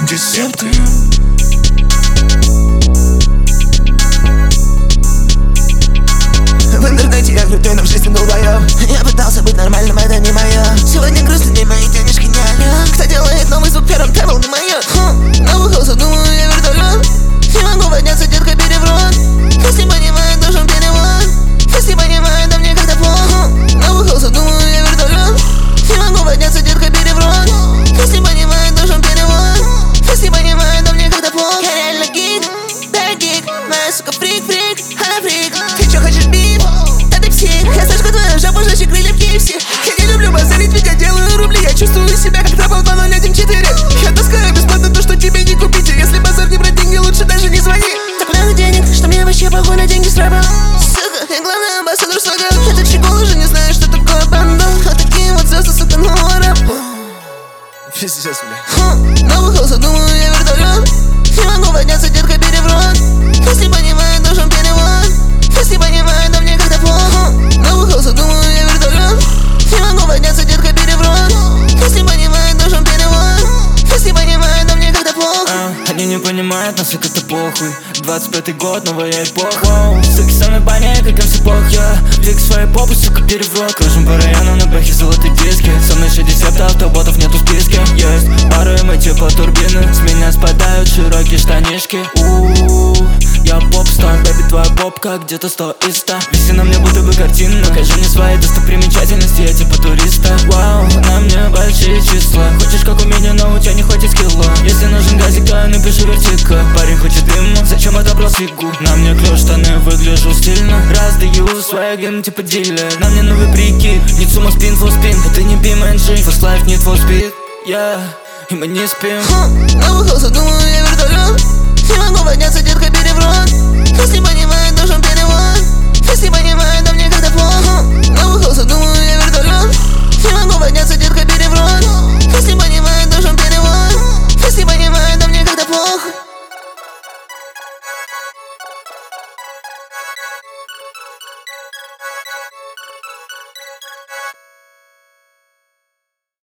десерты. В интернете я крутой, но в жизни долбоёб. Я пытался быть нормальным, это не моё. Сегодня грустно, где мои денежки не алё. Кто делает новый звук первым, тревел не моё. Набухался, думаю, я вертолёт. Не могу подняться, детка, бери в рот. Если понимаю, должен перевод. Если понимаю, да мне как-то плохо. Набухался, думаю, я вертолёт. Не могу подняться, детка, бери в рот. Если понимаю, должен перевод. Если понимаю, да мне как-то плохо. Я реально гик, да гик. Моя сука фрик, она фрик. Ты чё, хочешь биф? Да ты псих. Я сожгу твою жопу, жёстче крылья в KFC. Я не люблю базарить, ведь я делаю рубли. Я чувствую себя как трапл 2014. Я таскаю бесплатно то, что тебе не купить. И если базар не брать деньги, лучше даже не звони. Так много денег, что мне вообще похуй на деньги с рэпа. Сука, я главный амбассадор слога. Этот чекол уже не знает, что такое банда. Вот такие вот звезды, сука, нового рэпа. Пиздец, бля. Набухался, думаю, я вертолёт. Не могу подняться, детка, бери в рот. Если понимаю, должен перевод. Если понимаю, да мне как-то плохо. Набухался, думаю, я вертолёт. Не могу подняться, детка, бери в рот. Если понимаю, должен перевод. Если понимаю, да мне как-то плохо. Они не понимают, нас и как-то похуй. 25-й год, новая эпоха. Суки со мной баня, как им все плохо. Я век своей попы, сука, бери в рот. Кружим по району, на бэхе золотые диски. Со мной 60 автоботов, нету в списке. Есть пары, мы типа турбины. С меня спадают широкие штанишки. Я поп-стар, бэби, твоя попка где-то 100 из 100. Виси на мне будто бы картина. Покажи мне свои достопримечательности, я типа туриста. Вау, на мне большие числа. Хочешь как у меня, но у тебя не хватит скилла. Если нужен газик, то я напишу вертика. Парень хочет дыма, зачем отобрал фигу? На мне клёш, штаны, выгляжу стильно. Раздаю свэгом типа дилер. На мне новый прикид, не сумма спин, фул спин. Это не BMG, first life, need for speed. Yeah, и мы не спим. Набухался, думаю, я вертолёт. Не могу подняться, детка, бери в рот. Если понимаю,